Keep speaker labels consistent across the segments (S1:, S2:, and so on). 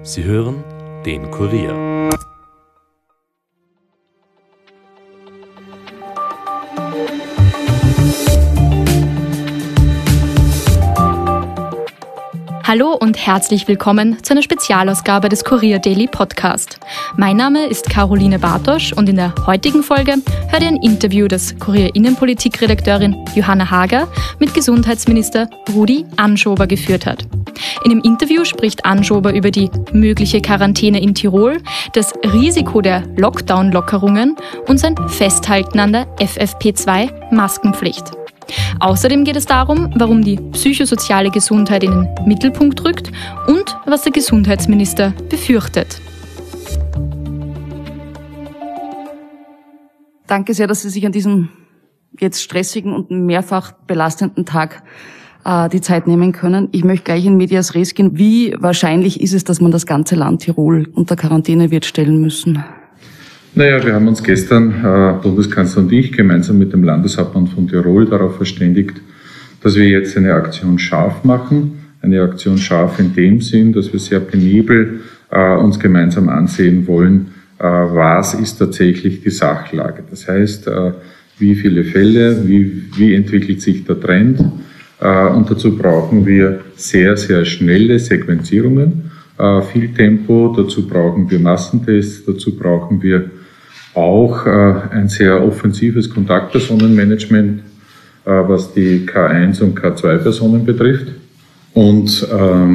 S1: Sie hören den Kurier.
S2: Hallo und herzlich willkommen zu einer Spezialausgabe des Kurier Daily Podcast. Mein Name ist Caroline Bartosch und in der heutigen Folge hört ihr ein Interview, das Kurier Innenpolitikredakteurin Johanna Hager mit Gesundheitsminister Rudi Anschober geführt hat. In dem Interview spricht Anschober über die mögliche Quarantäne in Tirol, das Risiko der Lockdown-Lockerungen und sein Festhalten an der FFP2-Maskenpflicht. Außerdem geht es darum, warum die psychosoziale Gesundheit in den Mittelpunkt rückt und was der Gesundheitsminister befürchtet.
S3: Danke sehr, dass Sie sich an diesem jetzt stressigen und mehrfach belastenden Tag die Zeit nehmen können. Ich möchte gleich in medias res gehen. Wie wahrscheinlich ist es, dass man das ganze Land Tirol unter Quarantäne wird stellen müssen?
S4: Naja, wir haben uns gestern, Bundeskanzler und ich, gemeinsam mit dem Landeshauptmann von Tirol darauf verständigt, dass wir jetzt eine Aktion scharf machen. Eine Aktion scharf in dem Sinn, dass wir sehr penibel uns gemeinsam ansehen wollen, was ist tatsächlich die Sachlage. Das heißt, wie viele Fälle, wie entwickelt sich der Trend. Und dazu brauchen wir sehr, sehr schnelle Sequenzierungen, viel Tempo, dazu brauchen wir Massentests, dazu brauchen wir auch ein sehr offensives Kontaktpersonenmanagement, was die K1 und K2-Personen betrifft. Und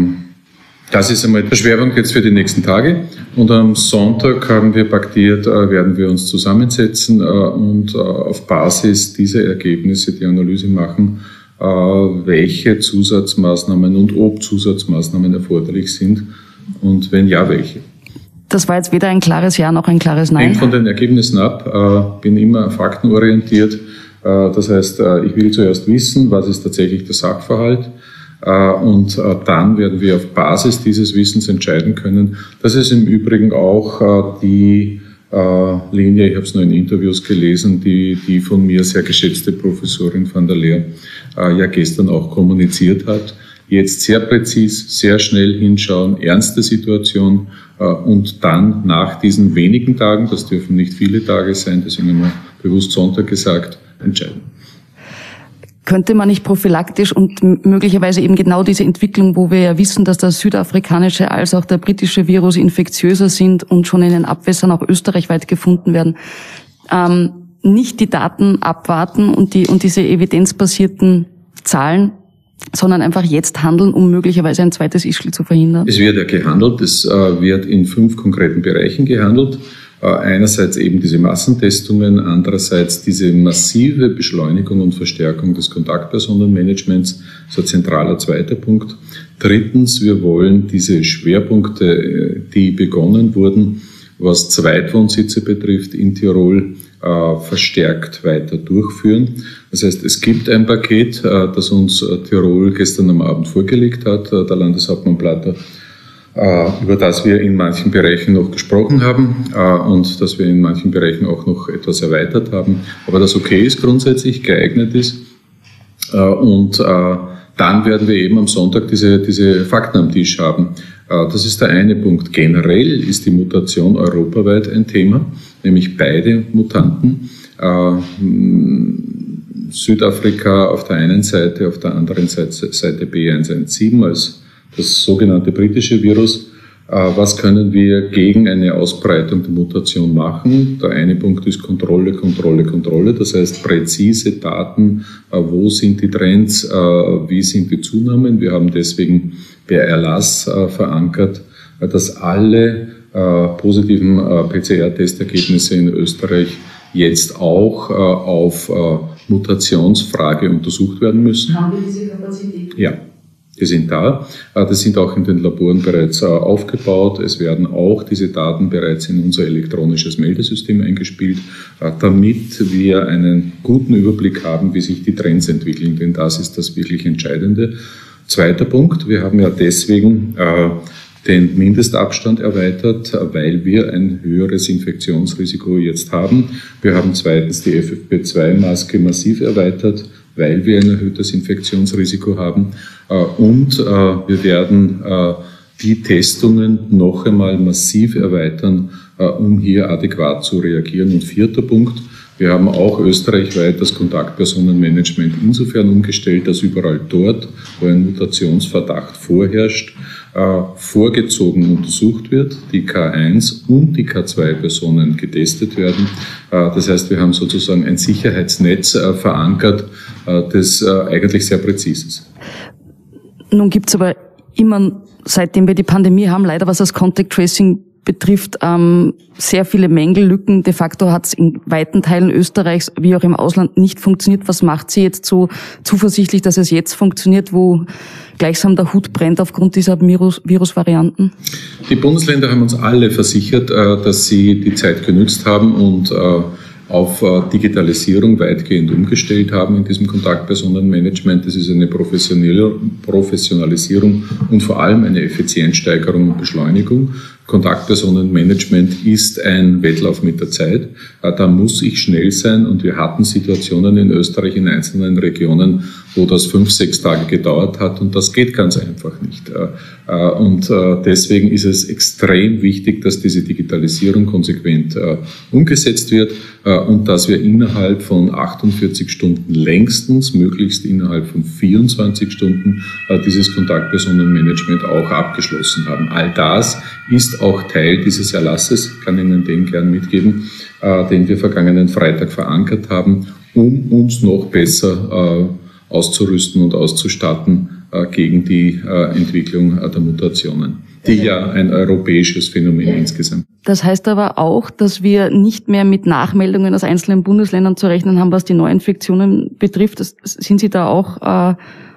S4: das ist einmal der Schwerpunkt jetzt für die nächsten Tage. Und am Sonntag haben wir paktiert, werden wir uns zusammensetzen und auf Basis dieser Ergebnisse die Analyse machen, welche Zusatzmaßnahmen und ob Zusatzmaßnahmen erforderlich sind und wenn ja, welche.
S3: Das war jetzt weder ein klares Ja noch ein klares Nein.
S4: Hängt von den Ergebnissen ab, bin immer faktenorientiert. Das heißt, ich will zuerst wissen, was ist tatsächlich der Sachverhalt und dann werden wir auf Basis dieses Wissens entscheiden können. Das ist im Übrigen auch die Linie, ich habe es nur in Interviews gelesen, die von mir sehr geschätzte Professorin van der Leer ja gestern auch kommuniziert hat. Jetzt sehr präzis, sehr schnell hinschauen, ernste Situation und dann nach diesen wenigen Tagen, das dürfen nicht viele Tage sein, deswegen haben wir bewusst Sonntag gesagt, entscheiden.
S3: Könnte man nicht prophylaktisch und möglicherweise eben genau diese Entwicklung, wo wir ja wissen, dass der südafrikanische als auch der britische Virus infektiöser sind und schon in den Abwässern auch österreichweit gefunden werden, nicht die Daten abwarten und diese evidenzbasierten Zahlen, sondern einfach jetzt handeln, um möglicherweise ein zweites Ischgl zu verhindern? Es
S4: wird ja gehandelt. Es wird in 5 konkreten Bereichen gehandelt. Einerseits eben diese Massentestungen, andererseits diese massive Beschleunigung und Verstärkung des Kontaktpersonenmanagements, so ein zentraler zweiter Punkt. Drittens, wir wollen diese Schwerpunkte, die begonnen wurden, was Zweitwohnsitze betrifft in Tirol, verstärkt weiter durchführen. Das heißt, es gibt ein Paket, das uns Tirol gestern am Abend vorgelegt hat, der Landeshauptmann Platter, über das wir in manchen Bereichen noch gesprochen haben und das wir in manchen Bereichen auch noch etwas erweitert haben. Aber das okay ist, grundsätzlich geeignet ist. Und dann werden wir eben am Sonntag diese Fakten am Tisch haben. Das ist der eine Punkt. Generell ist die Mutation europaweit ein Thema, nämlich beide Mutanten. Südafrika auf der einen Seite, auf der anderen Seite B117 als das sogenannte britische Virus. Was können wir gegen eine Ausbreitung der Mutation machen? Der eine Punkt ist Kontrolle. Das heißt präzise Daten, wo sind die Trends, wie sind die Zunahmen. Wir haben deswegen per Erlass verankert, dass alle positiven PCR-Testergebnisse in Österreich jetzt auch auf Mutationsfrage untersucht werden müssen.
S3: Haben wir diese Kapazität?
S4: Ja. Die sind da. Das sind auch in den Laboren bereits aufgebaut. Es werden auch diese Daten bereits in unser elektronisches Meldesystem eingespielt, damit wir einen guten Überblick haben, wie sich die Trends entwickeln. Denn das ist das wirklich Entscheidende. Zweiter Punkt. Wir haben ja deswegen den Mindestabstand erweitert, weil wir ein höheres Infektionsrisiko jetzt haben. Wir haben zweitens die FFP2-Maske massiv erweitert, weil wir ein erhöhtes Infektionsrisiko haben. Und wir werden die Testungen noch einmal massiv erweitern, um hier adäquat zu reagieren. Und 4. Punkt, wir haben auch österreichweit das Kontaktpersonenmanagement insofern umgestellt, dass überall dort, wo ein Mutationsverdacht vorherrscht, vorgezogen untersucht wird, die K1 und die K2-Personen getestet werden. Das heißt, wir haben sozusagen ein Sicherheitsnetz verankert, das eigentlich sehr präzise ist.
S3: Nun gibt's aber immer, seitdem wir die Pandemie haben, leider was das Contact Tracing betrifft, sehr viele Mängel, Lücken. De facto hat es in weiten Teilen Österreichs wie auch im Ausland nicht funktioniert. Was macht Sie jetzt so zuversichtlich, dass es jetzt funktioniert, wo gleichsam der Hut brennt aufgrund dieser Virusvarianten?
S4: Die Bundesländer haben uns alle versichert, dass sie die Zeit genützt haben und auf Digitalisierung weitgehend umgestellt haben in diesem Kontaktpersonenmanagement. Das ist eine Professionalisierung und vor allem eine Effizienzsteigerung und Beschleunigung. Kontaktpersonenmanagement ist ein Wettlauf mit der Zeit. Da muss ich schnell sein und wir hatten Situationen in Österreich in einzelnen Regionen, wo das 5-6 Tage gedauert hat und das geht ganz einfach nicht. Und deswegen ist es extrem wichtig, dass diese Digitalisierung konsequent umgesetzt wird und dass wir innerhalb von 48 Stunden längstens, möglichst innerhalb von 24 Stunden dieses Kontaktpersonenmanagement auch abgeschlossen haben. All das ist auch Teil dieses Erlasses, kann Ihnen den gern mitgeben, den wir vergangenen Freitag verankert haben, um uns noch besser auszurüsten und auszustatten gegen die Entwicklung der Mutationen, die ja ein europäisches Phänomen insgesamt.
S3: Das heißt aber auch, dass wir nicht mehr mit Nachmeldungen aus einzelnen Bundesländern zu rechnen haben, was die Neuinfektionen betrifft. Sind Sie da auch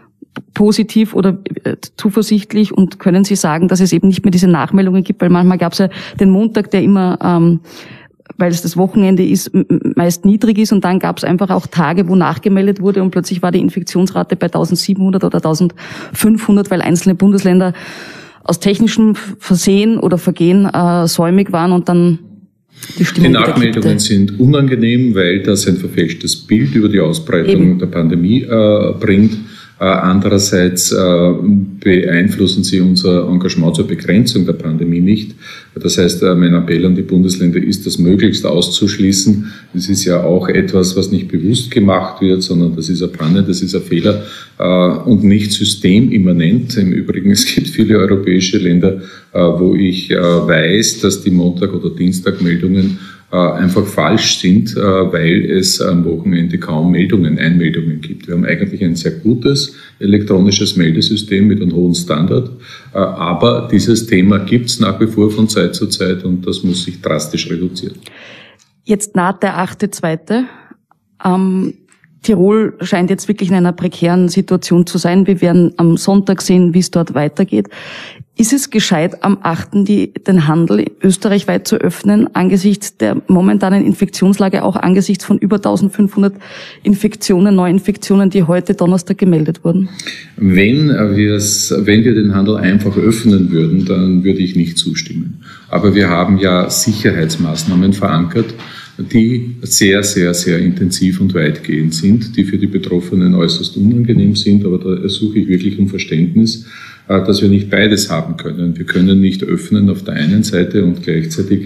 S3: positiv oder zuversichtlich und können Sie sagen, dass es eben nicht mehr diese Nachmeldungen gibt? Weil manchmal gab es ja den Montag, der immer, weil es das Wochenende ist, meist niedrig ist und dann gab es einfach auch Tage, wo nachgemeldet wurde und plötzlich war die Infektionsrate bei 1700 oder 1500, weil einzelne Bundesländer aus technischem Versehen oder Vergehen säumig waren und dann die Stimmung.
S4: Die Nachmeldungen sind unangenehm, weil das ein verfälschtes Bild über die Ausbreitung der Pandemie bringt. Andererseits beeinflussen sie unser Engagement zur Begrenzung der Pandemie nicht. Das heißt, mein Appell an die Bundesländer ist, das möglichst auszuschließen. Das ist ja auch etwas, was nicht bewusst gemacht wird, sondern das ist eine Panne, das ist ein Fehler und nicht systemimmanent. Im Übrigen, es gibt viele europäische Länder, wo ich weiß, dass die Montag- oder Dienstagmeldungen einfach falsch sind, weil es am Wochenende kaum Einmeldungen gibt. Wir haben eigentlich ein sehr gutes elektronisches Meldesystem mit einem hohen Standard, aber dieses Thema gibt es nach wie vor von Zeit zu Zeit und das muss sich drastisch reduzieren.
S3: Jetzt naht der 8.2. Tirol scheint jetzt wirklich in einer prekären Situation zu sein. Wir werden am Sonntag sehen, wie es dort weitergeht. Ist es gescheit, am 8. den Handel österreichweit zu öffnen, angesichts der momentanen Infektionslage, auch angesichts von über 1500 Neuinfektionen, die heute Donnerstag gemeldet wurden?
S4: Wenn wir den Handel einfach öffnen würden, dann würde ich nicht zustimmen. Aber wir haben ja Sicherheitsmaßnahmen verankert, die sehr, sehr, sehr intensiv und weitgehend sind, die für die Betroffenen äußerst unangenehm sind. Aber da ersuche ich wirklich um Verständnis, dass wir nicht beides haben können. Wir können nicht öffnen auf der einen Seite und gleichzeitig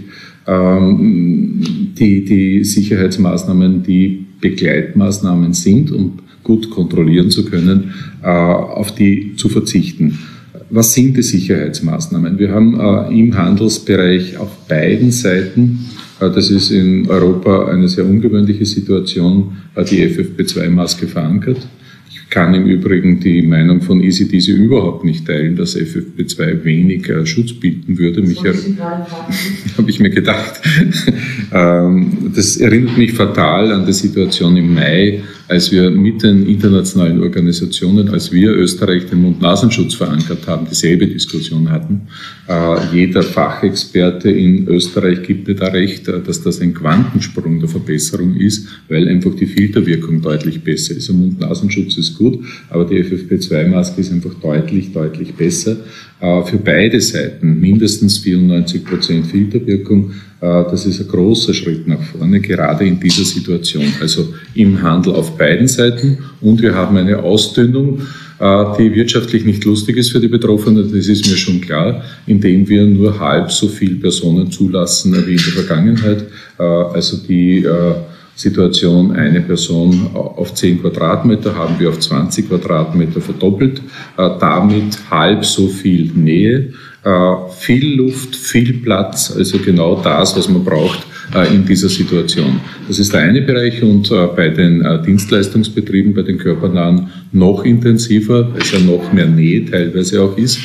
S4: die Sicherheitsmaßnahmen, die Begleitmaßnahmen sind, um gut kontrollieren zu können, auf die zu verzichten. Was sind die Sicherheitsmaßnahmen? Wir haben im Handelsbereich auf beiden Seiten, das ist in Europa eine sehr ungewöhnliche Situation, die FFP2-Maske verankert. Ich kann im Übrigen die Meinung von ECDC überhaupt nicht teilen, dass FFP2 wenig Schutz bieten würde. Habe ich mir gedacht. Das erinnert mich fatal an die Situation im Mai, als wir mit den internationalen Organisationen, als wir Österreich den Mund-Nasenschutz verankert haben, dieselbe Diskussion hatten. Jeder Fachexperte in Österreich gibt mir da recht, dass das ein Quantensprung der Verbesserung ist, weil einfach die Filterwirkung deutlich besser ist. Der Mund-Nasenschutz ist gut, aber die FFP2-Maske ist einfach deutlich, deutlich besser. Für beide Seiten mindestens 94% Filterwirkung. Das ist ein großer Schritt nach vorne, gerade in dieser Situation. Also im Handel auf beiden Seiten. Und wir haben eine Ausdünnung die wirtschaftlich nicht lustig ist für die Betroffenen, das ist mir schon klar, indem wir nur halb so viele Personen zulassen wie in der Vergangenheit. Also die Situation, eine Person auf 10 Quadratmeter haben wir auf 20 Quadratmeter verdoppelt, damit halb so viel Nähe, viel Luft, viel Platz, also genau das, was man braucht in dieser Situation. Das ist der eine Bereich und bei den Dienstleistungsbetrieben, bei den körpernahen noch intensiver, weil es ja noch mehr Nähe teilweise auch ist.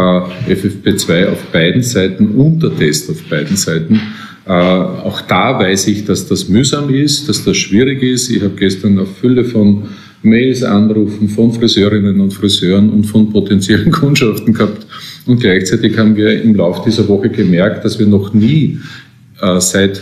S4: FFP2 auf beiden Seiten und der Test auf beiden Seiten. Auch da weiß ich, dass das mühsam ist, dass das schwierig ist. Ich habe gestern eine Fülle von Mails, Anrufen von Friseurinnen und Friseuren und von potenziellen Kundschaften gehabt. Und gleichzeitig haben wir im Laufe dieser Woche gemerkt, dass wir noch nie seit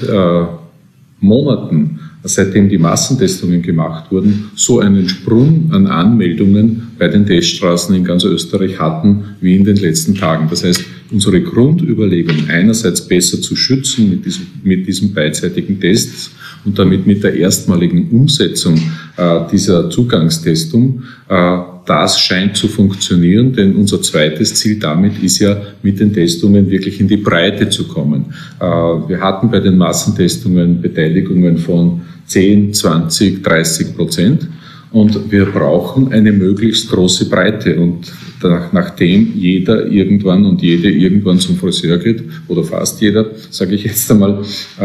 S4: Monaten, seitdem die Massentestungen gemacht wurden, so einen Sprung an Anmeldungen bei den Teststraßen in ganz Österreich hatten wie in den letzten Tagen. Das heißt, unsere Grundüberlegung, einerseits besser zu schützen mit diesen beidseitigen Tests und damit mit der erstmaligen Umsetzung dieser Zugangstestung, das scheint zu funktionieren, denn unser zweites Ziel damit ist ja, mit den Testungen wirklich in die Breite zu kommen. Wir hatten bei den Massentestungen Beteiligungen von 10, 20, 30%. Und wir brauchen eine möglichst große Breite. Und nachdem jeder irgendwann und jede irgendwann zum Friseur geht, oder fast jeder, sage ich jetzt einmal,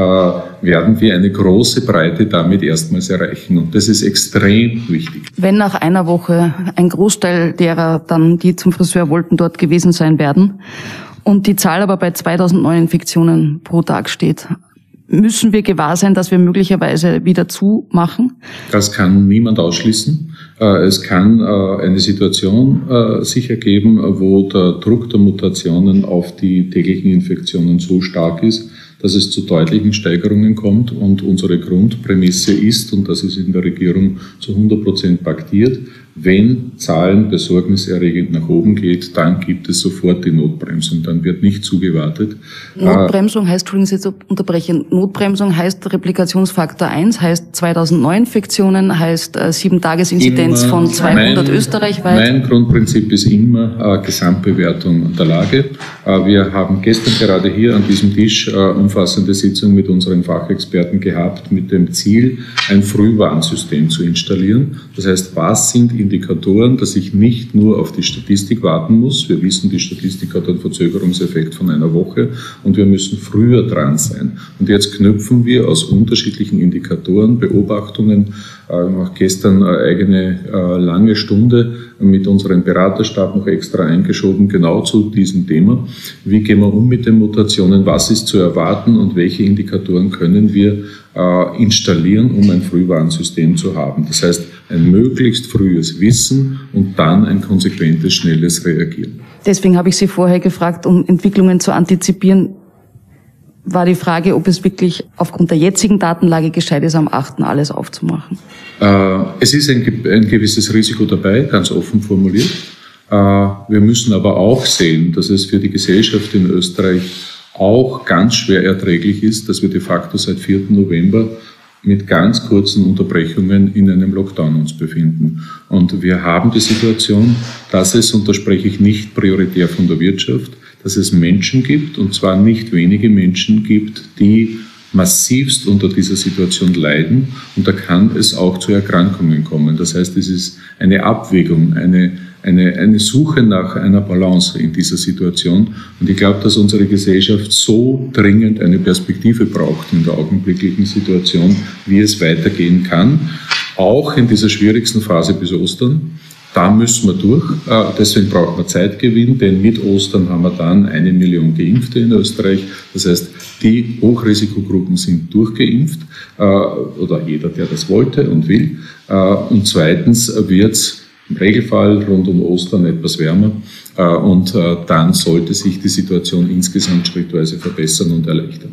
S4: werden wir eine große Breite damit erstmals erreichen. Und das ist extrem wichtig.
S3: Wenn nach einer Woche ein Großteil derer dann, die zum Friseur wollten, dort gewesen sein werden und die Zahl aber bei 2000 Neuinfektionen pro Tag steht, müssen wir gewahr sein, dass wir möglicherweise wieder zumachen? Das kann niemand ausschließen. Es kann eine Situation sich ergeben, wo der Druck der Mutationen auf die täglichen Infektionen so stark ist, dass es zu deutlichen Steigerungen kommt. Und unsere Grundprämisse ist, und das ist in der Regierung zu 100% paktiert, wenn Zahlen besorgniserregend nach oben geht, dann gibt es sofort die Notbremsung. Dann wird nicht zugewartet. Notbremsung heißt, Entschuldigen Sie, jetzt unterbrechen, Notbremsung heißt Replikationsfaktor 1, heißt 2000 Neuinfektionen, heißt 7-Tages-Inzidenz von 200 österreichweit. Mein Grundprinzip ist immer Gesamtbewertung der Lage. Wir haben gestern gerade hier an diesem Tisch umfassende Sitzung mit unseren Fachexperten gehabt, mit dem Ziel, ein Frühwarnsystem zu installieren. Das heißt, was sind Indikatoren, dass ich nicht nur auf die Statistik warten muss. Wir wissen, die Statistik hat einen Verzögerungseffekt von einer Woche und wir müssen früher dran sein. Und jetzt knüpfen wir aus unterschiedlichen Indikatoren, Beobachtungen, auch gestern eine eigene lange Stunde mit unserem Beraterstab noch extra eingeschoben, genau zu diesem Thema. Wie gehen wir um mit den Mutationen? Was ist zu erwarten und welche Indikatoren können wir installieren, um ein Frühwarnsystem zu haben? Das heißt, ein möglichst frühes Wissen und dann ein konsequentes, schnelles Reagieren. Deswegen habe ich Sie vorher gefragt, um Entwicklungen zu antizipieren, war die Frage, ob es wirklich aufgrund der jetzigen Datenlage gescheit ist, am 8. alles aufzumachen. Es ist ein gewisses Risiko dabei, ganz offen formuliert. Wir müssen aber auch sehen, dass es für die Gesellschaft in Österreich auch ganz schwer erträglich ist, dass wir de facto seit 4. November mit ganz kurzen Unterbrechungen in einem Lockdown uns befinden. Und wir haben die Situation, dass es, und da spreche ich nicht prioritär von der Wirtschaft, dass es Menschen gibt, und zwar nicht wenige Menschen gibt, die massivst unter dieser Situation leiden, und da kann es auch zu Erkrankungen kommen. Das heißt, es ist eine Abwägung, eine Suche nach einer Balance in dieser Situation. Und ich glaube, dass unsere Gesellschaft so dringend eine Perspektive braucht in der augenblicklichen Situation, wie es weitergehen kann, auch in dieser schwierigsten Phase bis Ostern. Da müssen wir durch. Deswegen braucht man Zeitgewinn, denn mit Ostern haben wir dann 1 Million Geimpfte in Österreich. Das heißt, die Hochrisikogruppen sind durchgeimpft, oder jeder, der das wollte und will. Und zweitens wird es im Regelfall rund um Ostern etwas wärmer. Und dann sollte sich die Situation insgesamt schrittweise verbessern und erleichtern.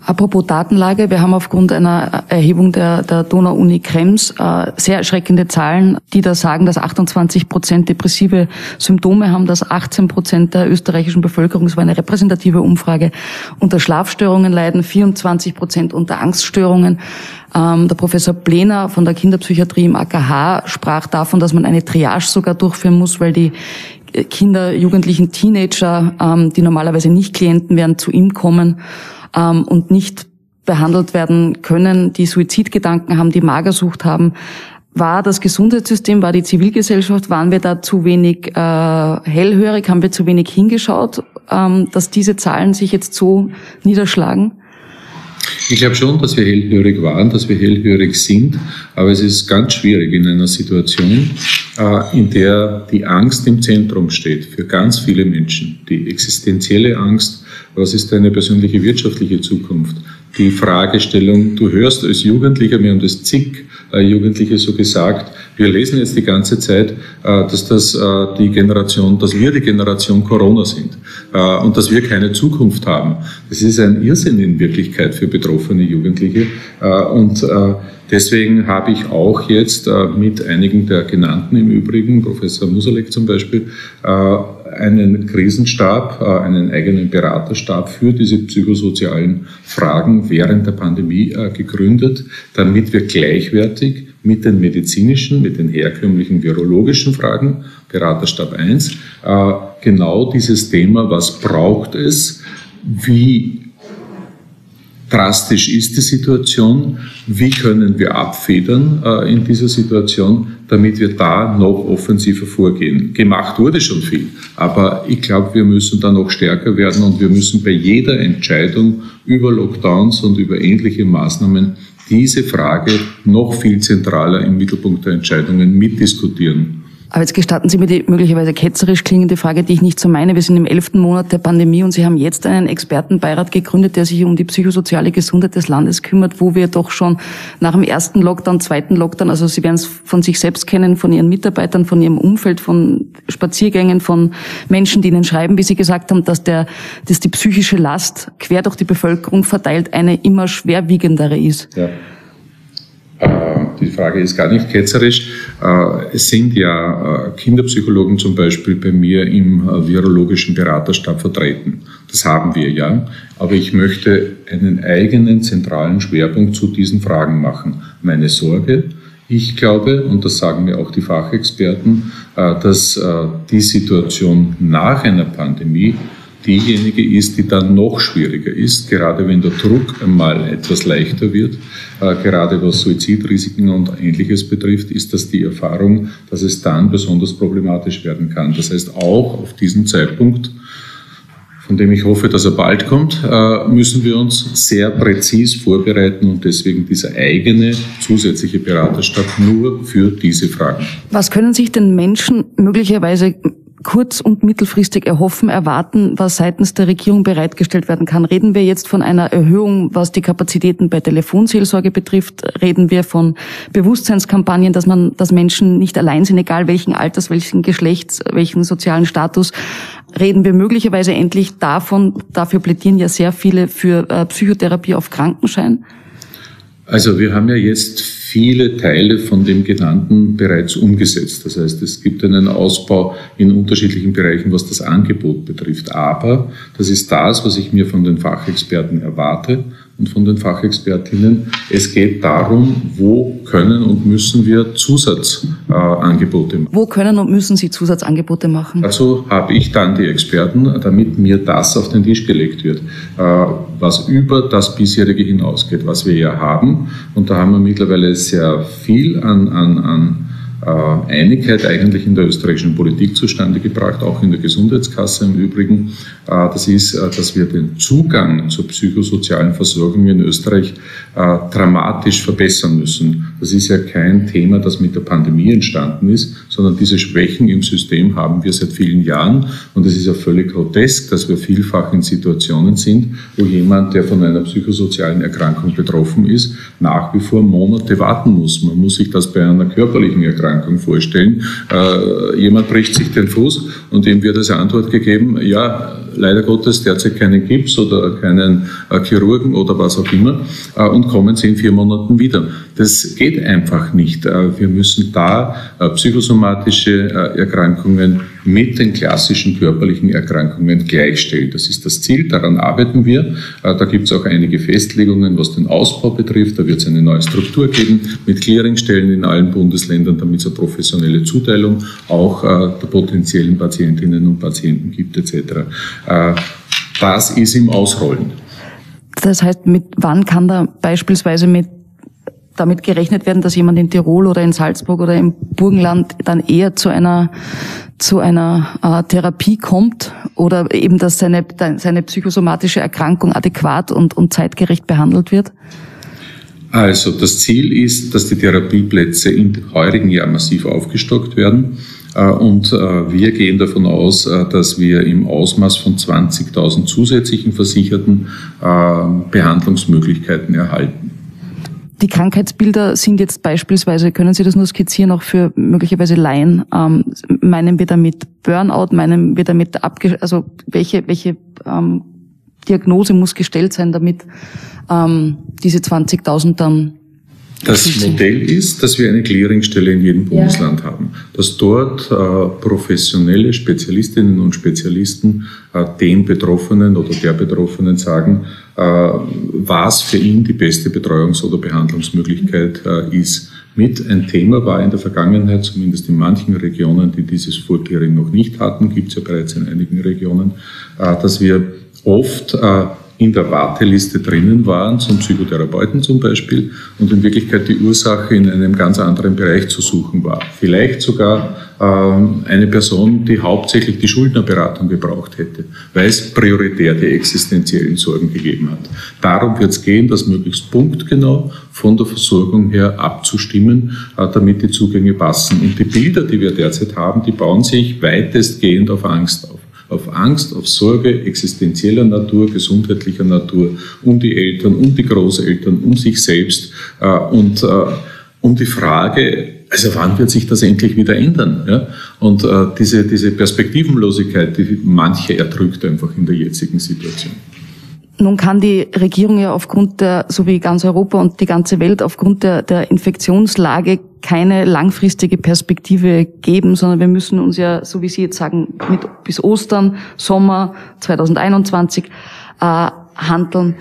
S3: Apropos Datenlage, wir haben aufgrund einer Erhebung der Donau-Uni Krems sehr erschreckende Zahlen, die da sagen, dass 28% depressive Symptome haben, dass 18% der österreichischen Bevölkerung, das war eine repräsentative Umfrage, unter Schlafstörungen leiden, 24% unter Angststörungen. Der Professor Blehner von der Kinderpsychiatrie im AKH sprach davon, dass man eine Triage sogar durchführen muss, weil die Kinder, Jugendlichen, Teenager, die normalerweise nicht Klienten werden, zu ihm kommen und nicht behandelt werden können, die Suizidgedanken haben, die Magersucht haben. War das Gesundheitssystem, war die Zivilgesellschaft, waren wir da zu wenig hellhörig, haben wir zu wenig hingeschaut, dass diese Zahlen sich jetzt so niederschlagen?
S4: Ich glaube schon, dass wir hellhörig waren, dass wir hellhörig sind, aber es ist ganz schwierig in einer Situation, in der die Angst im Zentrum steht für ganz viele Menschen. Die existenzielle Angst, was ist deine persönliche wirtschaftliche Zukunft? Die Fragestellung, du hörst als Jugendlicher, mir haben das zig Jugendliche so gesagt, wir lesen jetzt die ganze Zeit, dass wir die Generation Corona sind und dass wir keine Zukunft haben. Das ist ein Irrsinn in Wirklichkeit für betroffene Jugendliche und deswegen habe ich auch jetzt mit einigen der genannten im Übrigen, Professor Musalek zum Beispiel, einen Krisenstab, einen eigenen Beraterstab für diese psychosozialen Fragen während der Pandemie gegründet, damit wir gleichwertig mit den medizinischen, mit den herkömmlichen virologischen Fragen, Beraterstab 1, genau dieses Thema, was braucht es, wie drastisch ist die Situation, wie können wir abfedern in dieser Situation, damit wir da noch offensiver vorgehen. Gemacht wurde schon viel, aber ich glaube, wir müssen da noch stärker werden und wir müssen bei jeder Entscheidung über Lockdowns und über ähnliche Maßnahmen diese Frage noch viel zentraler im Mittelpunkt der Entscheidungen mitdiskutieren.
S3: Aber jetzt gestatten Sie mir die möglicherweise ketzerisch klingende Frage, die ich nicht so meine. Wir sind im 11. Monat der Pandemie und Sie haben jetzt einen Expertenbeirat gegründet, der sich um die psychosoziale Gesundheit des Landes kümmert, wo wir doch schon nach dem ersten Lockdown, zweiten Lockdown, also Sie werden es von sich selbst kennen, von Ihren Mitarbeitern, von Ihrem Umfeld, von Spaziergängen, von Menschen, die Ihnen schreiben, wie Sie gesagt haben, dass die psychische Last quer durch die Bevölkerung verteilt eine immer schwerwiegendere ist. Ja.
S4: Die Frage ist gar nicht ketzerisch. Es sind ja Kinderpsychologen zum Beispiel bei mir im virologischen Beraterstab vertreten. Das haben wir ja. Aber ich möchte einen eigenen zentralen Schwerpunkt zu diesen Fragen machen. Meine Sorge, ich glaube, und das sagen mir auch die Fachexperten, dass die Situation nach einer Pandemie diejenige ist, die dann noch schwieriger ist, gerade wenn der Druck einmal etwas leichter wird, gerade was Suizidrisiken und Ähnliches betrifft, ist das die Erfahrung, dass es dann besonders problematisch werden kann. Das heißt, auch auf diesen Zeitpunkt, von dem ich hoffe, dass er bald kommt, müssen wir uns sehr präzis vorbereiten und deswegen dieser eigene zusätzliche Beraterstab nur für diese Fragen.
S3: Was können sich denn Menschen möglicherweise kurz- und mittelfristig erwarten, was seitens der Regierung bereitgestellt werden kann? Reden wir jetzt von einer Erhöhung, was die Kapazitäten bei Telefonseelsorge betrifft? Reden wir von Bewusstseinskampagnen, dass Menschen nicht allein sind, egal welchen Alters, welchen Geschlechts, welchen sozialen Status? Reden wir möglicherweise endlich davon, dafür plädieren ja sehr viele für Psychotherapie auf Krankenschein?
S4: Also wir haben ja jetzt viele Teile von dem Genannten bereits umgesetzt. Das heißt, es gibt einen Ausbau in unterschiedlichen Bereichen, was das Angebot betrifft. Aber das ist das, was ich mir von den Fachexperten erwarte und von den Fachexpertinnen. Es geht darum, wo können und müssen wir Zusatzangebote machen.
S3: Wo können und müssen Sie Zusatzangebote machen?
S4: Dazu habe ich dann die Experten, damit mir das auf den Tisch gelegt wird, was über das bisherige hinausgeht, was wir ja haben. Und da haben wir mittlerweile sehr viel an Einigkeit eigentlich in der österreichischen Politik zustande gebracht, auch in der Gesundheitskasse im Übrigen. Das ist, dass wir den Zugang zur psychosozialen Versorgung in Österreich dramatisch verbessern müssen. Das ist ja kein Thema, das mit der Pandemie entstanden ist, sondern diese Schwächen im System haben wir seit vielen Jahren. Und es ist ja völlig grotesk, dass wir vielfach in Situationen sind, wo jemand, der von einer psychosozialen Erkrankung betroffen ist, nach wie vor Monate warten muss. Man muss sich das bei einer körperlichen Erkrankung vorstellen. Jemand bricht sich den Fuß und ihm wird als Antwort gegeben, ja, leider Gottes derzeit keinen Gips oder keinen Chirurgen oder was auch immer und kommen sie in 4 Monaten wieder. Das geht einfach nicht. Wir müssen da psychosomatische Erkrankungen mit den klassischen körperlichen Erkrankungen gleichstellen. Das ist das Ziel, daran arbeiten wir. Da gibt es auch einige Festlegungen, was den Ausbau betrifft. Da wird es eine neue Struktur geben mit Clearingstellen in allen Bundesländern, damit es eine professionelle Zuteilung auch der potenziellen Patientinnen und Patienten gibt etc. Das ist im Ausrollen.
S3: Das heißt, wann kann da beispielsweise damit gerechnet werden, dass jemand in Tirol oder in Salzburg oder im Burgenland dann eher zu einer Therapie kommt oder eben, dass seine psychosomatische Erkrankung adäquat und zeitgerecht behandelt wird?
S4: Also das Ziel ist, dass die Therapieplätze im heurigen Jahr massiv aufgestockt werden. Und wir gehen davon aus, dass wir im Ausmaß von 20.000 zusätzlichen Versicherten Behandlungsmöglichkeiten erhalten.
S3: Die Krankheitsbilder sind jetzt beispielsweise, können Sie das nur skizzieren, auch für möglicherweise Laien, meinen wir damit Burnout, meinen wir damit welche Diagnose muss gestellt sein, damit diese 20.000 dann...
S4: Das Modell ist, dass wir eine Clearingstelle in jedem Bundesland haben, dass dort professionelle Spezialistinnen und Spezialisten den Betroffenen oder der Betroffenen sagen, was für ihn die beste Betreuungs- oder Behandlungsmöglichkeit ist. Mit ein Thema war in der Vergangenheit, zumindest in manchen Regionen, die dieses Vorclearing noch nicht hatten, gibt es ja bereits in einigen Regionen, dass wir oft in der Warteliste drinnen waren, zum Psychotherapeuten zum Beispiel, und in Wirklichkeit die Ursache in einem ganz anderen Bereich zu suchen war. Vielleicht sogar eine Person, die hauptsächlich die Schuldnerberatung gebraucht hätte, weil es prioritär die existenziellen Sorgen gegeben hat. Darum wird es gehen, das möglichst punktgenau von der Versorgung her abzustimmen, damit die Zugänge passen. Und die Bilder, die wir derzeit haben, die bauen sich weitestgehend auf Angst auf. Auf Angst, auf Sorge existenzieller Natur, gesundheitlicher Natur, um die Eltern, um die Großeltern, um sich selbst und um die Frage, also wann wird sich das endlich wieder ändern? Ja? Und diese Perspektivenlosigkeit, die manche erdrückt einfach in der jetzigen Situation.
S3: Nun kann die Regierung ja aufgrund so wie ganz Europa und die ganze Welt, aufgrund der Infektionslage keine langfristige Perspektive geben, sondern wir müssen uns ja, so wie Sie jetzt sagen, bis Ostern, Sommer 2021 handeln.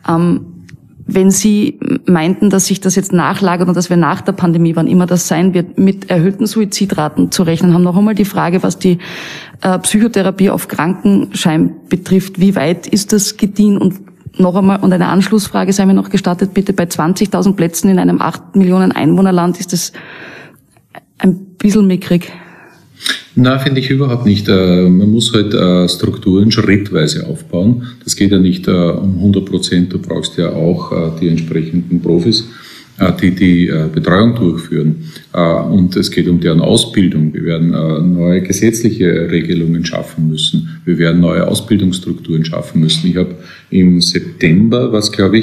S3: Wenn Sie meinten, dass sich das jetzt nachlagert und dass wir nach der Pandemie, wann immer das sein wird, mit erhöhten Suizidraten zu rechnen haben, noch einmal die Frage, was die Psychotherapie auf Krankenschein betrifft. Wie weit ist das gediehen? Und noch einmal, und eine Anschlussfrage sei mir noch gestattet, bitte, bei 20.000 Plätzen in einem 8 Millionen Einwohnerland ist das ein bisschen mickrig.
S4: Na, finde ich überhaupt nicht. Man muss halt Strukturen schrittweise aufbauen. Das geht ja nicht um 100%. Du brauchst ja auch die entsprechenden Profis, die Betreuung durchführen. Und es geht um deren Ausbildung. Wir werden neue gesetzliche Regelungen schaffen müssen. Wir werden neue Ausbildungsstrukturen schaffen müssen. Ich habe im September,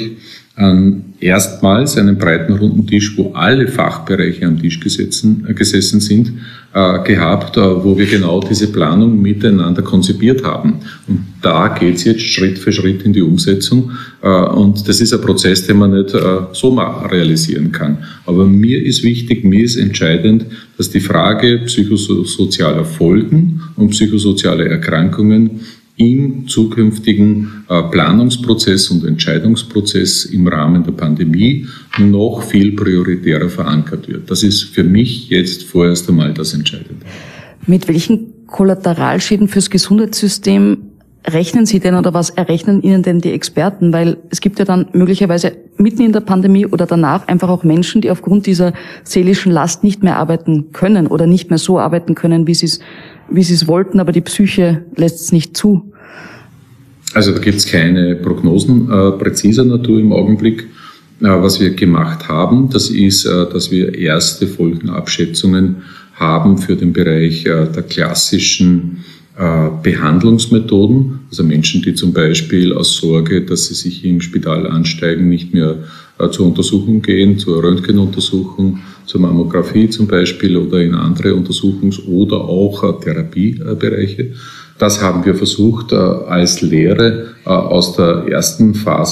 S4: erstmals einen breiten runden Tisch, wo alle Fachbereiche am Tisch gesessen sind, gehabt, wo wir genau diese Planung miteinander konzipiert haben. Und da geht's jetzt Schritt für Schritt in die Umsetzung. Und das ist ein Prozess, den man nicht so mal realisieren kann. Aber mir ist wichtig, mir ist entscheidend, dass die Frage psychosozialer Folgen und psychosozialer Erkrankungen im zukünftigen Planungsprozess und Entscheidungsprozess im Rahmen der Pandemie noch viel prioritärer verankert wird. Das ist für mich jetzt vorerst einmal das Entscheidende.
S3: Mit welchen Kollateralschäden fürs Gesundheitssystem rechnen Sie denn oder was errechnen Ihnen denn die Experten? Weil es gibt ja dann möglicherweise mitten in der Pandemie oder danach einfach auch Menschen, die aufgrund dieser seelischen Last nicht mehr arbeiten können oder nicht mehr so arbeiten können, wie sie es wollten, aber die Psyche lässt es nicht zu.
S4: Also da gibt es keine Prognosen präziser Natur im Augenblick. Was wir gemacht haben, das ist, dass wir erste Folgenabschätzungen haben für den Bereich der klassischen Behandlungsmethoden, also Menschen, die zum Beispiel aus Sorge, dass sie sich im Spital ansteigen, nicht mehr zur Untersuchung gehen, zur Röntgenuntersuchung, zur Mammographie zum Beispiel oder in andere Untersuchungs- oder auch Therapiebereiche. Das haben wir versucht, als Lehre aus der ersten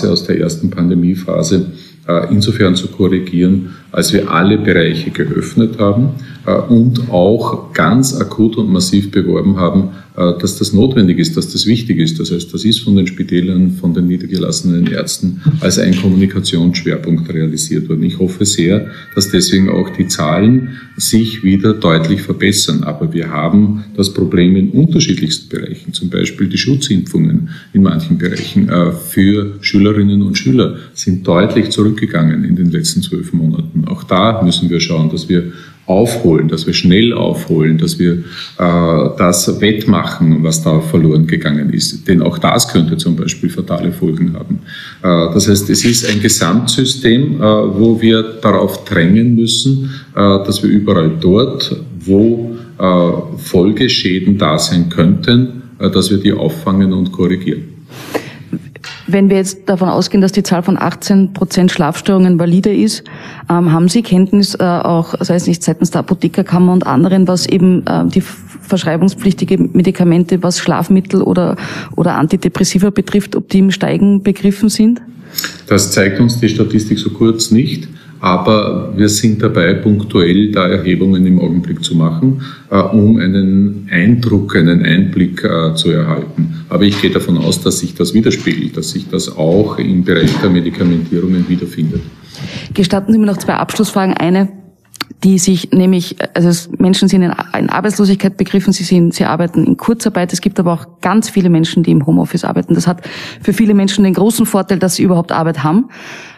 S4: Pandemiephase, insofern zu korrigieren, als wir alle Bereiche geöffnet haben und auch ganz akut und massiv beworben haben, dass das notwendig ist, dass das wichtig ist. Das heißt, das ist von den Spitälern, von den niedergelassenen Ärzten als ein Kommunikationsschwerpunkt realisiert worden. Ich hoffe sehr, dass deswegen auch die Zahlen sich wieder deutlich verbessern. Aber wir haben das Problem in unterschiedlichsten Bereichen, zum Beispiel die Schutzimpfungen in manchen Bereichen für Schülerinnen und Schüler sind deutlich zurückgegangen in den letzten 12 Monaten. Auch da müssen wir schauen, dass wir aufholen, dass wir schnell aufholen, dass wir das wettmachen, was da verloren gegangen ist. Denn auch das könnte zum Beispiel fatale Folgen haben. Das heißt, es ist ein Gesamtsystem, wo wir darauf drängen müssen, dass wir überall dort, wo Folgeschäden da sein könnten, dass wir die auffangen und korrigieren.
S3: Wenn wir jetzt davon ausgehen, dass die Zahl von 18% Schlafstörungen valide ist, haben Sie Kenntnis auch, sei es nicht seitens der Apothekerkammer und anderen, was eben die verschreibungspflichtige Medikamente, was Schlafmittel oder Antidepressiva betrifft, ob die im Steigen begriffen sind?
S4: Das zeigt uns die Statistik so kurz nicht. Aber wir sind dabei, punktuell da Erhebungen im Augenblick zu machen, um einen Eindruck, einen Einblick zu erhalten. Aber ich gehe davon aus, dass sich das widerspiegelt, dass sich das auch im Bereich der Medikamentierungen wiederfindet.
S3: Gestatten Sie mir noch 2 Abschlussfragen. Eine, die sich nämlich, also Menschen sind in Arbeitslosigkeit begriffen, sie arbeiten in Kurzarbeit. Es gibt aber auch ganz viele Menschen, die im Homeoffice arbeiten. Das hat für viele Menschen den großen Vorteil, dass sie überhaupt Arbeit haben.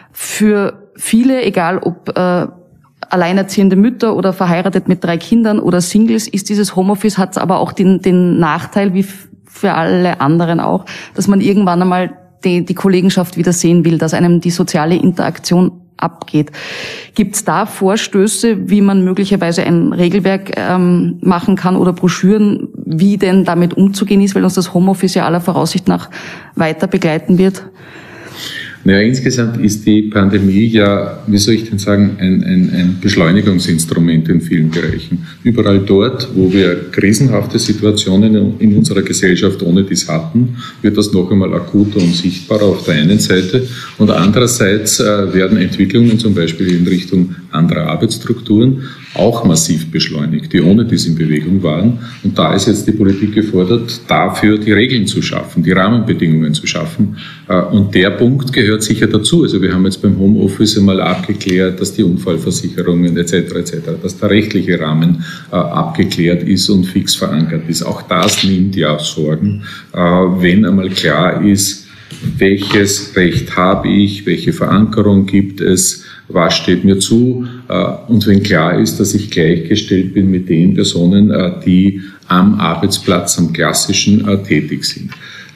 S3: Für viele, egal ob alleinerziehende Mütter oder verheiratet mit 3 Kindern oder Singles, ist dieses Homeoffice, hat aber auch den Nachteil, wie für alle anderen auch, dass man irgendwann einmal die Kollegenschaft wieder sehen will, dass einem die soziale Interaktion abgeht. Gibt es da Vorstöße, wie man möglicherweise ein Regelwerk machen kann oder Broschüren, wie denn damit umzugehen ist, weil uns das Homeoffice ja aller Voraussicht nach weiter begleiten wird?
S4: Naja, insgesamt ist die Pandemie ja, wie soll ich denn sagen, ein Beschleunigungsinstrument in vielen Bereichen. Überall dort, wo wir krisenhafte Situationen in unserer Gesellschaft ohne dies hatten, wird das noch einmal akuter und sichtbarer auf der einen Seite. Und andererseits werden Entwicklungen zum Beispiel in Richtung anderer Arbeitsstrukturen auch massiv beschleunigt, die ohne dies in Bewegung waren. Und da ist jetzt die Politik gefordert, dafür die Regeln zu schaffen, die Rahmenbedingungen zu schaffen. Und der Punkt gehört sicher dazu. Also wir haben jetzt beim Homeoffice einmal abgeklärt, dass die Unfallversicherungen etc., dass der rechtliche Rahmen abgeklärt ist und fix verankert ist. Auch das nimmt ja Sorgen, wenn einmal klar ist, welches Recht habe ich, welche Verankerung gibt es, was steht mir zu, und wenn klar ist, dass ich gleichgestellt bin mit den Personen, die am Arbeitsplatz, am klassischen tätig sind.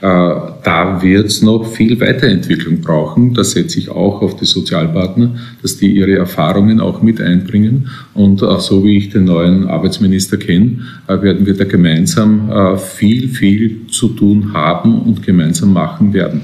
S4: Da wird es noch viel Weiterentwicklung brauchen. Da setze ich auch auf die Sozialpartner, dass die ihre Erfahrungen auch mit einbringen. Und so wie ich den neuen Arbeitsminister kenne, werden wir da gemeinsam viel zu tun haben und gemeinsam machen werden.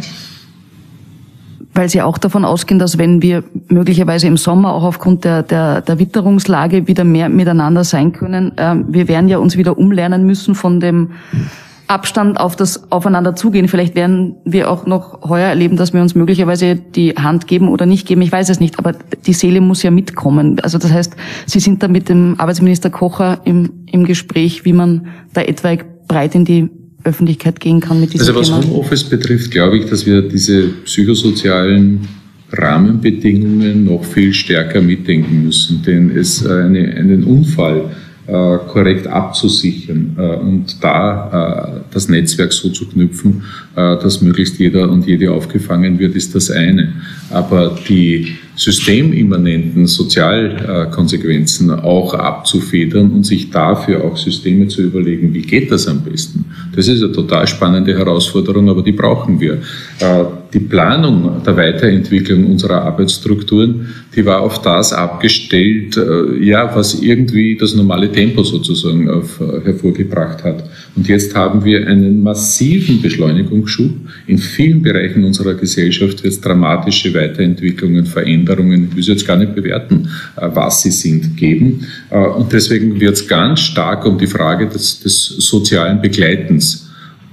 S3: Weil Sie auch davon ausgehen, dass wenn wir möglicherweise im Sommer auch aufgrund der Witterungslage wieder mehr miteinander sein können, wir werden ja uns wieder umlernen müssen von dem Abstand auf das Aufeinander zugehen. Vielleicht werden wir auch noch heuer erleben, dass wir uns möglicherweise die Hand geben oder nicht geben. Ich weiß es nicht, aber die Seele muss ja mitkommen. Also das heißt, Sie sind da mit dem Arbeitsminister Kocher im Gespräch, wie man da etwaig breit in die Öffentlichkeit gehen kann mit diesem Thema.
S4: Also was Homeoffice betrifft, glaube ich, dass wir diese psychosozialen Rahmenbedingungen noch viel stärker mitdenken müssen, denn es einen Unfall korrekt abzusichern und da das Netzwerk so zu knüpfen, dass möglichst jeder und jede aufgefangen wird, ist das eine. Aber die systemimmanenten Sozialkonsequenzen auch abzufedern und sich dafür auch Systeme zu überlegen, wie geht das am besten? Das ist eine total spannende Herausforderung, aber die brauchen wir. Die Planung der Weiterentwicklung unserer Arbeitsstrukturen, die war auf das abgestellt, was irgendwie das normale Tempo sozusagen hervorgebracht hat. Und jetzt haben wir einen massiven Beschleunigungsschub. In vielen Bereichen unserer Gesellschaft wird es dramatische Weiterentwicklungen, Veränderungen, ich will jetzt gar nicht bewerten, was sie sind, geben. Und deswegen wird es ganz stark um die Frage des sozialen Begleitens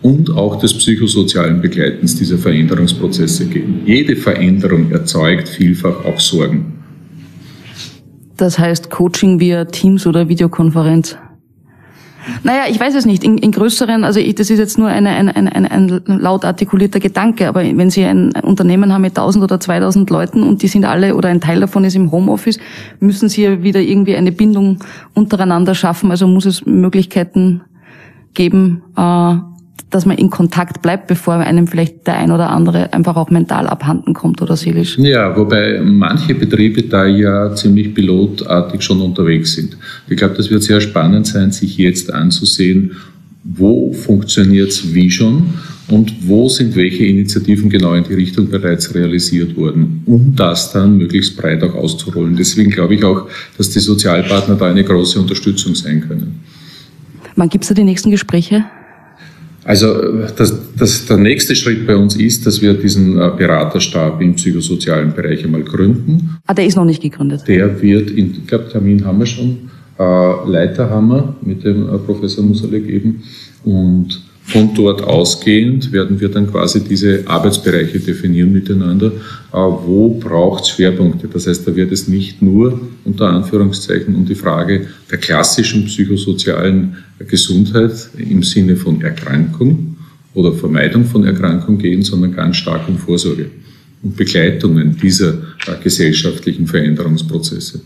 S4: und auch des psychosozialen Begleitens dieser Veränderungsprozesse geben. Jede Veränderung erzeugt vielfach auch Sorgen.
S3: Das heißt Coaching via Teams oder Videokonferenz? Naja, ich weiß es nicht. In größeren, das ist jetzt nur ein laut artikulierter Gedanke, aber wenn Sie ein Unternehmen haben mit 1000 oder 2000 Leuten und die sind alle oder ein Teil davon ist im Homeoffice, müssen Sie ja wieder irgendwie eine Bindung untereinander schaffen. Also muss es Möglichkeiten geben, dass man in Kontakt bleibt, bevor einem vielleicht der ein oder andere einfach auch mental abhanden kommt oder seelisch.
S4: Ja, wobei manche Betriebe da ja ziemlich pilotartig schon unterwegs sind. Ich glaube, das wird sehr spannend sein, sich jetzt anzusehen, wo funktioniert es wie schon und wo sind welche Initiativen genau in die Richtung bereits realisiert worden, um das dann möglichst breit auch auszurollen. Deswegen glaube ich auch, dass die Sozialpartner da eine große Unterstützung sein können.
S3: Wann gibt es da die nächsten Gespräche?
S4: Also der nächste Schritt bei uns ist, dass wir diesen Beraterstab im psychosozialen Bereich einmal gründen.
S3: Der ist noch nicht gegründet?
S4: Der wird, ich glaube, Termin haben wir schon, Leiter haben wir mit dem Professor Musalek eben. Und von dort ausgehend werden wir dann quasi diese Arbeitsbereiche definieren miteinander. Wo braucht es Schwerpunkte? Das heißt, da wird es nicht nur unter Anführungszeichen um die Frage der klassischen psychosozialen Gesundheit im Sinne von Erkrankung oder Vermeidung von Erkrankung gehen, sondern ganz stark um Vorsorge und Begleitungen dieser gesellschaftlichen Veränderungsprozesse.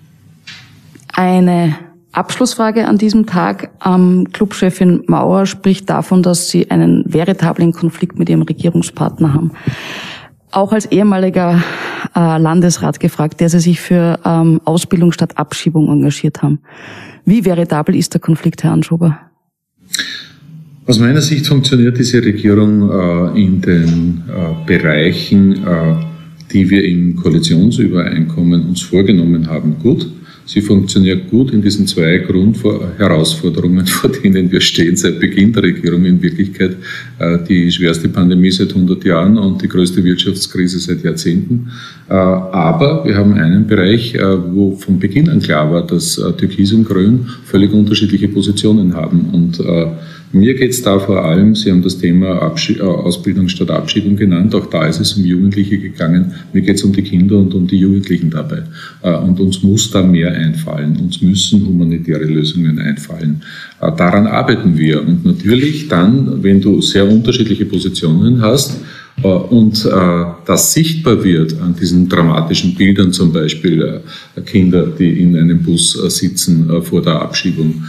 S3: Eine Abschlussfrage an diesem Tag. Clubchefin Maurer spricht davon, dass sie einen veritablen Konflikt mit ihrem Regierungspartner haben. Auch als ehemaliger Landesrat gefragt, der sie sich für Ausbildung statt Abschiebung engagiert haben. Wie veritabel ist der Konflikt, Herr Anschober?
S4: Aus meiner Sicht funktioniert diese Regierung in den Bereichen, die wir im Koalitionsübereinkommen uns vorgenommen haben, gut. Sie funktioniert gut in diesen zwei Grundherausforderungen, vor denen wir stehen seit Beginn der Regierung. In Wirklichkeit die schwerste Pandemie seit 100 Jahren und die größte Wirtschaftskrise seit Jahrzehnten. Aber wir haben einen Bereich, wo von Beginn an klar war, dass Türkis und Grün völlig unterschiedliche Positionen haben. Und mir geht es da vor allem, Sie haben das Thema Ausbildung statt Abschiebung genannt, auch da ist es um Jugendliche gegangen. Mir geht es um die Kinder und um die Jugendlichen dabei. Und uns muss da mehr einfallen, uns müssen humanitäre Lösungen einfallen. Daran arbeiten wir. Und natürlich dann, wenn du sehr unterschiedliche Positionen hast, und das sichtbar wird an diesen dramatischen Bildern, zum Beispiel Kinder, die in einem Bus sitzen vor der Abschiebung,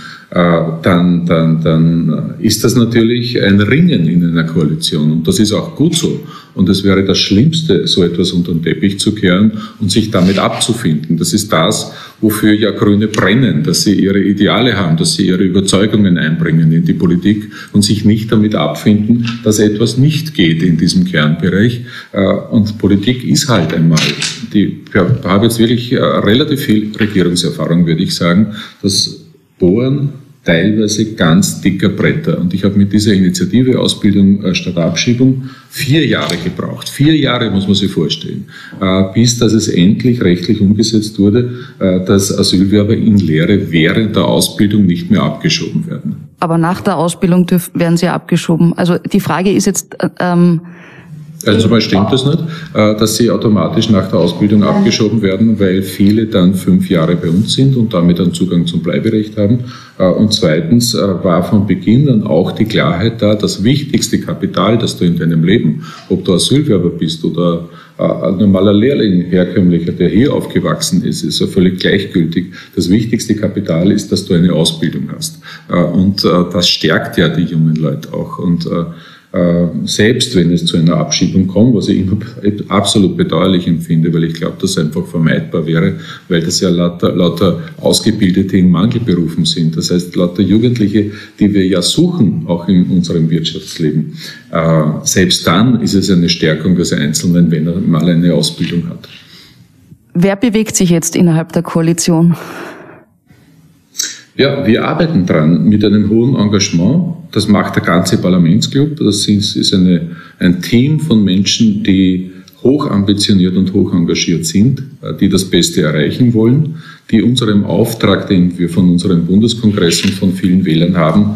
S4: dann ist das natürlich ein Ringen in einer Koalition. Und das ist auch gut so. Und es wäre das Schlimmste, so etwas unter den Teppich zu kehren und sich damit abzufinden. Das ist das, wofür ja Grüne brennen, dass sie ihre Ideale haben, dass sie ihre Überzeugungen einbringen in die Politik und sich nicht damit abfinden, dass etwas nicht geht in diesem Kernbereich. Und Politik ist halt einmal, ich habe jetzt wirklich relativ viel Regierungserfahrung, würde ich sagen, das Bohren teilweise ganz dicker Bretter. Und ich habe mit dieser Initiative Ausbildung statt Abschiebung 4 Jahre gebraucht. 4 Jahre muss man sich vorstellen, bis dass es endlich rechtlich umgesetzt wurde, dass Asylwerber in Lehre während der Ausbildung nicht mehr abgeschoben werden.
S3: Aber nach der Ausbildung werden sie abgeschoben. Also die Frage ist jetzt...
S4: Also zum Beispiel stimmt das nicht, dass sie automatisch nach der Ausbildung abgeschoben werden, weil viele dann 5 Jahre bei uns sind und damit einen Zugang zum Bleiberecht haben. Und zweitens war von Beginn an auch die Klarheit da, das wichtigste Kapital, das du in deinem Leben, ob du Asylwerber bist oder ein normaler Lehrling, herkömmlicher, der hier aufgewachsen ist, ist ja völlig gleichgültig. Das wichtigste Kapital ist, dass du eine Ausbildung hast. Und das stärkt ja die jungen Leute auch. Und selbst wenn es zu einer Abschiebung kommt, was ich immer absolut bedauerlich empfinde, weil ich glaube, dass es einfach vermeidbar wäre, weil das ja lauter Ausgebildete in Mangelberufen sind. Das heißt, lauter Jugendliche, die wir ja suchen, auch in unserem Wirtschaftsleben. Selbst dann ist es eine Stärkung des Einzelnen, wenn er mal eine Ausbildung hat.
S3: Wer bewegt sich jetzt innerhalb der Koalition?
S4: Ja, wir arbeiten dran mit einem hohen Engagement. Das macht der ganze Parlamentsclub. Das ist ein Team von Menschen, die hoch ambitioniert und hoch engagiert sind, die das Beste erreichen wollen, die unserem Auftrag, den wir von unserem Bundeskongress und von vielen Wählern haben,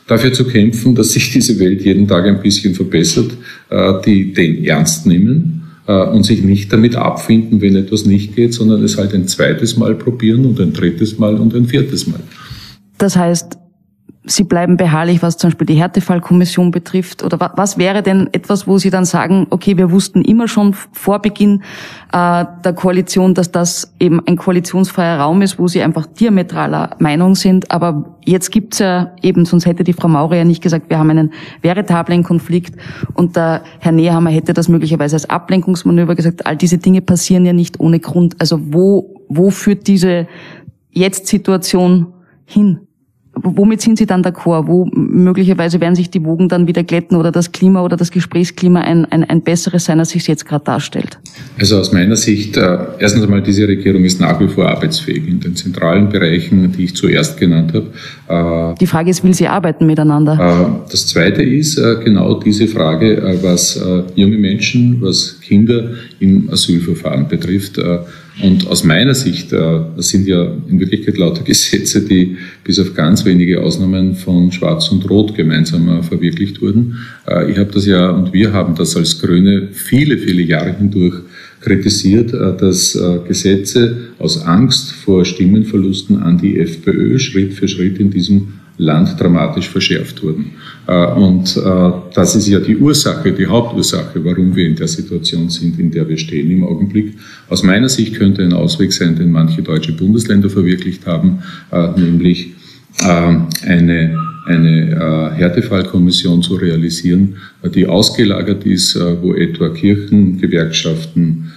S4: dafür zu kämpfen, dass sich diese Welt jeden Tag ein bisschen verbessert, die den ernst nehmen und sich nicht damit abfinden, wenn etwas nicht geht, sondern es halt ein zweites Mal probieren und ein drittes Mal und ein viertes Mal.
S3: Das heißt, Sie bleiben beharrlich, was zum Beispiel die Härtefallkommission betrifft? Oder was wäre denn etwas, wo Sie dann sagen, okay, wir wussten immer schon vor Beginn der Koalition, dass das eben ein koalitionsfreier Raum ist, wo Sie einfach diametraler Meinung sind, aber jetzt gibt's ja eben, sonst hätte die Frau Maurer ja nicht gesagt, wir haben einen veritablen Konflikt, und der Herr Nehammer hätte das möglicherweise als Ablenkungsmanöver gesagt. All diese Dinge passieren ja nicht ohne Grund. Also wo führt diese Jetzt-Situation hin? Womit sind Sie dann d'accord? Wo möglicherweise werden sich die Wogen dann wieder glätten oder das Klima oder das Gesprächsklima ein besseres sein, als sich jetzt gerade darstellt?
S4: Also aus meiner Sicht, erstens einmal, diese Regierung ist nach wie vor arbeitsfähig in den zentralen Bereichen, die ich zuerst genannt habe.
S3: Die Frage ist, will sie arbeiten miteinander?
S4: Das Zweite ist genau diese Frage, was junge Menschen, was Kinder im Asylverfahren betrifft. Und aus meiner Sicht, das sind ja in Wirklichkeit lauter Gesetze, die bis auf ganz wenige Ausnahmen von Schwarz und Rot gemeinsam verwirklicht wurden. Ich habe das ja, und wir haben das als Grüne viele, viele Jahre hindurch kritisiert, dass Gesetze aus Angst vor Stimmenverlusten an die FPÖ Schritt für Schritt in diesem Land dramatisch verschärft wurden. Und das ist ja die Ursache, die Hauptursache, warum wir in der Situation sind, in der wir stehen im Augenblick. Aus meiner Sicht könnte ein Ausweg sein, den manche deutsche Bundesländer verwirklicht haben, nämlich eine Härtefallkommission zu realisieren, die ausgelagert ist, wo etwa Kirchen, Gewerkschaften,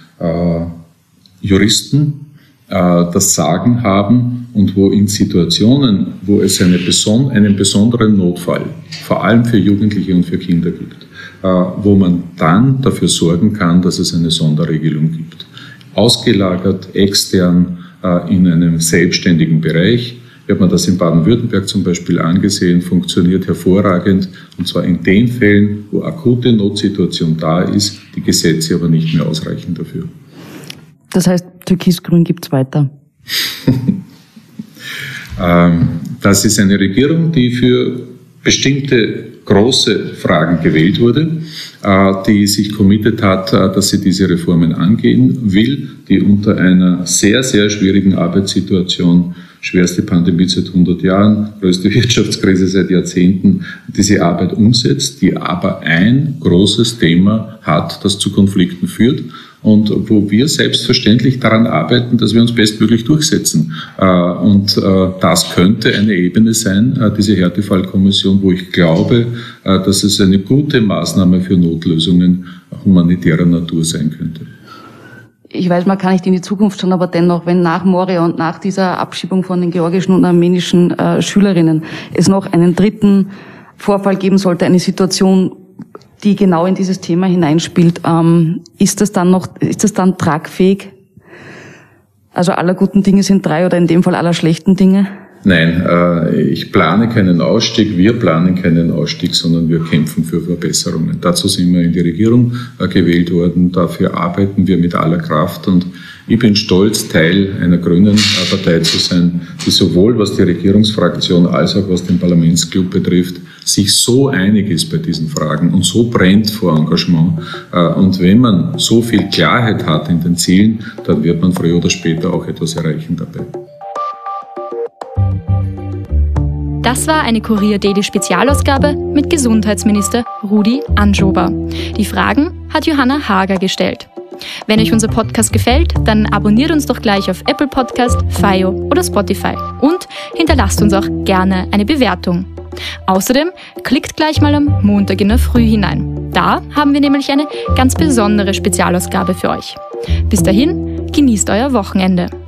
S4: Juristen das Sagen haben und wo in Situationen, wo es einen besonderen Notfall, vor allem für Jugendliche und für Kinder gibt, wo man dann dafür sorgen kann, dass es eine Sonderregelung gibt. Ausgelagert, extern, in einem selbstständigen Bereich. Ich habe mir das in Baden-Württemberg zum Beispiel angesehen, funktioniert hervorragend, und zwar in den Fällen, wo akute Notsituation da ist, die Gesetze aber nicht mehr ausreichen dafür.
S3: Das heißt, Türkis-Grün gibt's weiter?
S4: Das ist eine Regierung, die für bestimmte große Fragen gewählt wurde, die sich committed hat, dass sie diese Reformen angehen will, die unter einer sehr, sehr schwierigen Arbeitssituation, schwerste Pandemie seit 100 Jahren, größte Wirtschaftskrise seit Jahrzehnten, diese Arbeit umsetzt, die aber ein großes Thema hat, das zu Konflikten führt und wo wir selbstverständlich daran arbeiten, dass wir uns bestmöglich durchsetzen. Und das könnte eine Ebene sein, diese Härtefallkommission, wo ich glaube, dass es eine gute Maßnahme für Notlösungen humanitärer Natur sein könnte.
S3: Ich weiß, man kann nicht in die Zukunft schauen, aber dennoch, wenn nach Moria und nach dieser Abschiebung von den georgischen und armenischen Schülerinnen es noch einen dritten Vorfall geben sollte, eine Situation, die genau in dieses Thema hineinspielt, ist das dann tragfähig? Also aller guten Dinge sind drei oder in dem Fall aller schlechten Dinge?
S4: Nein, ich plane keinen Ausstieg, wir planen keinen Ausstieg, sondern wir kämpfen für Verbesserungen. Dazu sind wir in die Regierung gewählt worden, dafür arbeiten wir mit aller Kraft, und ich bin stolz, Teil einer grünen Partei zu sein, die sowohl was die Regierungsfraktion als auch was den Parlamentsclub betrifft, sich so einig ist bei diesen Fragen und so brennt vor Engagement. Und wenn man so viel Klarheit hat in den Zielen, dann wird man früher oder später auch etwas erreichen dabei.
S2: Das war eine Kurier-Daily-Spezialausgabe mit Gesundheitsminister Rudi Anschober. Die Fragen hat Johanna Hager gestellt. Wenn euch unser Podcast gefällt, dann abonniert uns doch gleich auf Apple Podcast, FYO oder Spotify und hinterlasst uns auch gerne eine Bewertung. Außerdem klickt gleich mal am Montag in der Früh hinein. Da haben wir nämlich eine ganz besondere Spezialausgabe für euch. Bis dahin, genießt euer Wochenende.